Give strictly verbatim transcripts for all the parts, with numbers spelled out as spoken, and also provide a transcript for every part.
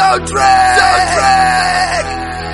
Soundtrack. Soundtrack.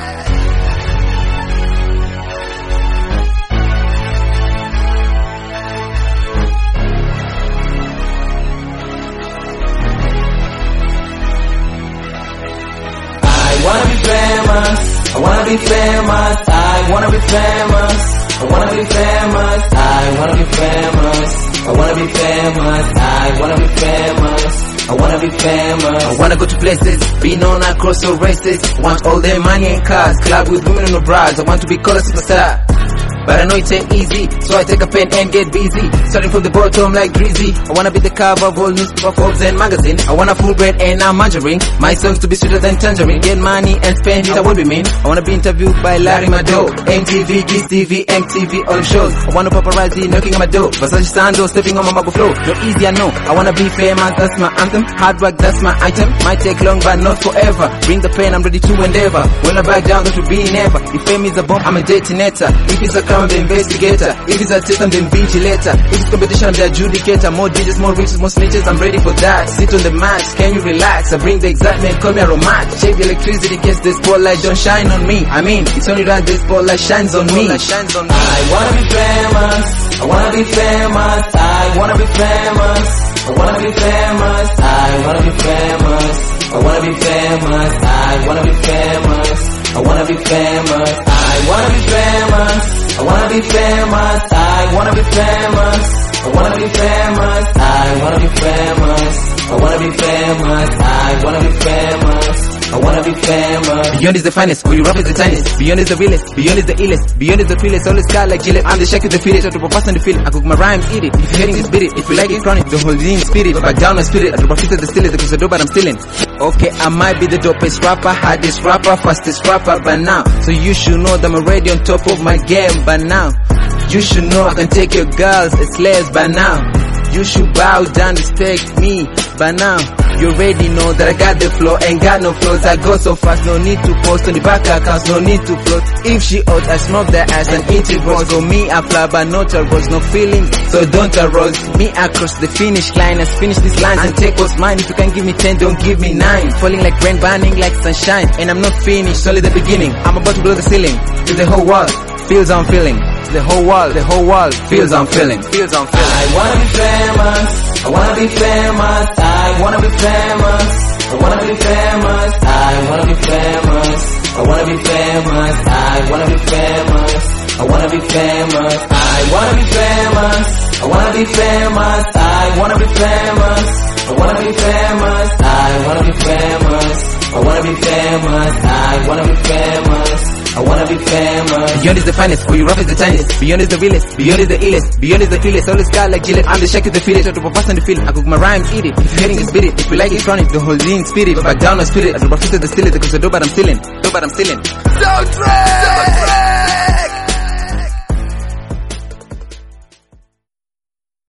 I wanna be famous, I wanna be famous, I wanna be famous, I wanna be famous, I wanna be famous, I wanna be famous, I wanna be famous, I wanna be famous. I wanna go to places, be known across all races, want all their money and cars, club with women and no bras, I want to be called a superstar. But I know it ain't easy, so I take a pen and get busy. Starting from the bottom like Greasy. I wanna be the cover of all newspaper, Forbes and magazine. I wanna full bread and I'm margarine. My songs to be sweeter than tangerine. Get money and spend it, I will be mean. I wanna be interviewed by Larry Mado, M T V, Kiss T V, M T V, all shows. I wanna paparazzi knocking on my door, Versace sandal stepping on my marble floor. Not easy, I know. I wanna be famous, that's my anthem. Hard work, that's my item. Might take long, but not forever. Bring the pen, I'm ready to endeavor. When I back down, that will be never. If fame is a bomb, I'm a detonator. If it's a crime, I'm the investigator. If it's a test, I'm the invigilator. If it's competition, I'm the adjudicator. More digits, more riches, more snitches, I'm ready for that. Sit on the mat, can you relax? I bring the excitement, call me a romance. Shake the electricity, gets the spotlight, don't shine on me. I mean, it's only right the spotlight shines on me. I wanna be famous, I wanna be famous, I wanna be famous, I wanna be famous, I wanna be famous, I wanna be famous, I wanna be famous, I wanna be famous, I wanna be famous. I wanna be famous, I wanna be famous, I wanna be famous, I wanna be famous, I wanna be famous, I wanna be famous, I wanna be famous. Beyond is the finest, all you rap is the tiniest. Beyond is the realest, beyond is the illest, beyond is the realest, always sky like Gillette. I'm the shack with the feelings, I drop a pass on the field. I cook my rhymes, eat it. If you're hearing this, beat it. If you like it, chronic, the whole in spirit. Back down my spirit, I drop a fit of the stillest, because I do but I'm stealing. Okay, I might be the dopest rapper, hardest rapper, fastest rapper by now. So you should know that I'm already on top of my game by now. You should know I can take your girls as slaves by now. You should bow down, respect me by now. You already know that I got the flow, ain't got no flaws. I go so fast, no need to post on the back accounts, no need to float. If she out, I smoke the ass and eat it raw. So me, I fly, but not a rose, no feelings, so don't arouse. Me, I cross the finish line, let's finish these lines and take what's mine. If you can give me ten, don't give me nine. Falling like rain, burning like sunshine, and I'm not finished, only the beginning. I'm about to blow the ceiling, to the whole world feels I'm feeling. The whole world, the whole world feels I'm feeling. Feels I'm feeling. I wanna be famous, I wanna be famous, I wanna be famous, I wanna be famous, I wanna be famous, I wanna be famous, I wanna be famous, I wanna be famous, I wanna be famous, I wanna be famous, I wanna be famous, I wanna be famous, I wanna be famous, I wanna be famous, I wanna be famous. I wanna be famous. Beyond is the finest, all you rap is the tiniest. Beyond is the realest, beyond is the illest, beyond is the realest, always sky like Gillette. I'm the shack with the feelings, I drop a pass on the field. I cook my rhymes, eat it. If you're hearing this, beat it. If you like it, chronic, the whole in spirit. Back down my spirit, I drop a fit of the stillest, because I do but I'm stealing, do but I'm stealing. Soundtrack. Soundtrack.